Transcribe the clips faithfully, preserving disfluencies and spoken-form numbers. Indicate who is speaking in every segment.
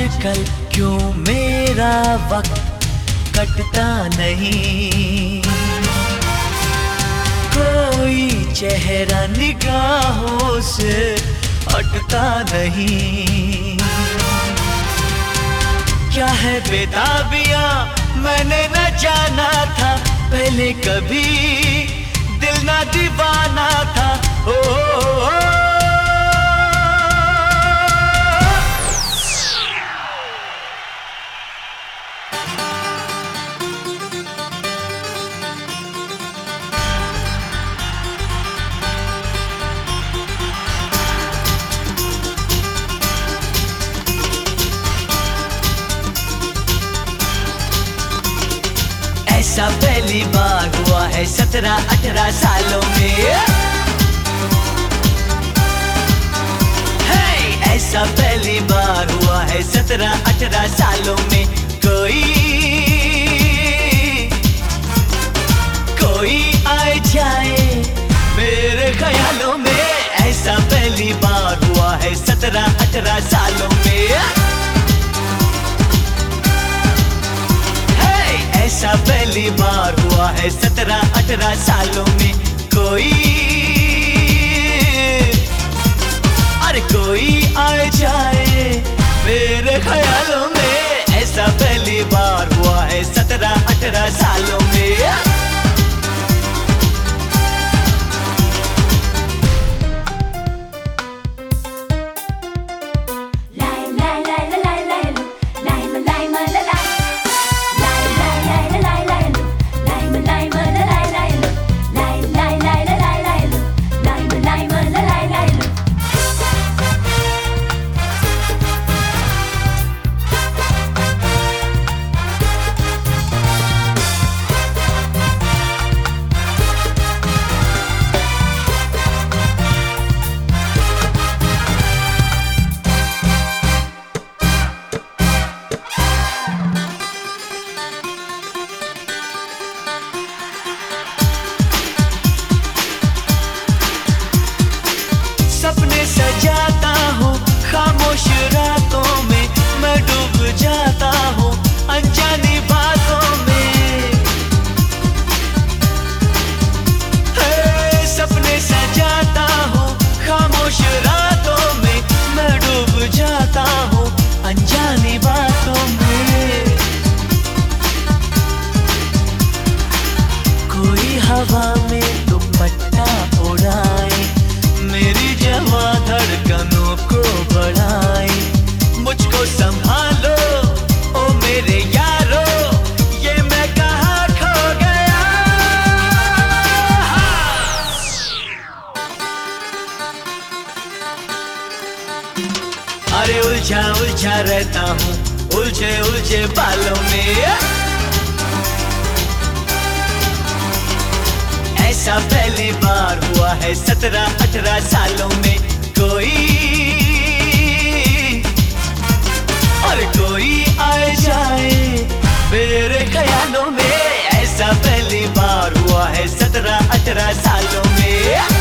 Speaker 1: आजकल क्यों मेरा वक्त कटता नहीं, कोई चेहरा निगाहों से हटता नहीं। क्या है बेताबियां मैंने न जाना था, पहले कभी दिल ना दीवाना था। ओ, ओ, ओ, ऐसा पहली बार हुआ है सत्रह अठारह सालों में। hey! ऐसा पहली बार हुआ है सत्रह अठारह सालों में। कोई कोई आए जाए मेरे ख्यालों में। ऐसा पहली बार हुआ है सत्रह अठारह सालों में। ऐसा पहली बार हुआ है सत्रह अठारह सालों में। कोई अरे कोई आए जाए मेरे ख्यालों में। ऐसा पहली बार हुआ है सत्रह अठारह सालों में। सपने सजाता हूँ खामोश रातों में, मैं डूब जाता हूँ अनजानी बातों में। सपने सजाता हूँ खामोश रातों में, मैं डूब जाता हूँ अनजानी बातों में। कोई हवा में दुपट्टा उड़ाए, मेरी जवा धड़कनों को बढ़ाए। मुझको संभालो ओ मेरे यारो, ये मैं कहाँ खो गया। अरे उलझा उलझा रहता हूँ उलझे उलझे बालों में। ऐसा पहली बार हुआ है सत्रह अठारह सालों में। कोई और कोई आए जाए मेरे ख्यालों में। ऐसा पहली बार हुआ है सत्रह अठारह सालों में।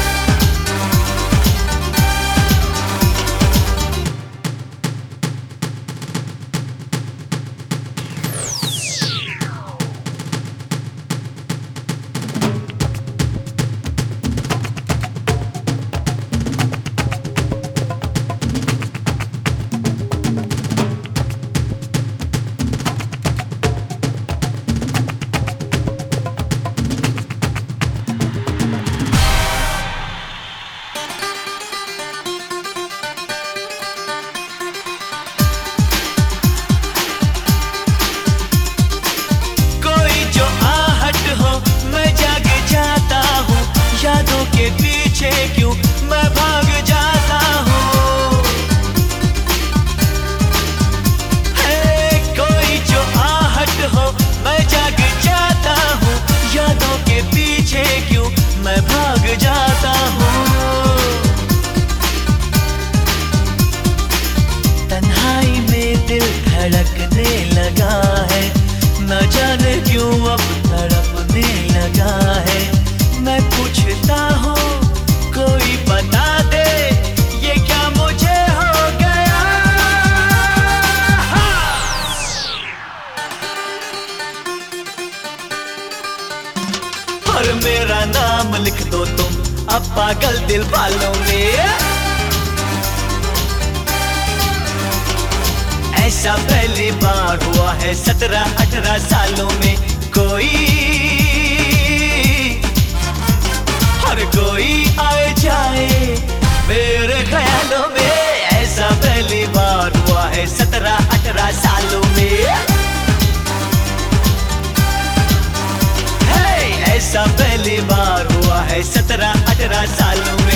Speaker 1: मेरा नाम लिख दो तुम अब पागल दिल वालों में। ऐसा पहली बार हुआ है सत्रह अठारह सालों में। कोई हर कोई आए जाए मेरे ख्यालों में। ऐसा पहली बार हुआ है सत्रह अठारह सालों में। ऐसा पहली बार हुआ है सत्रह अठारह सालों में।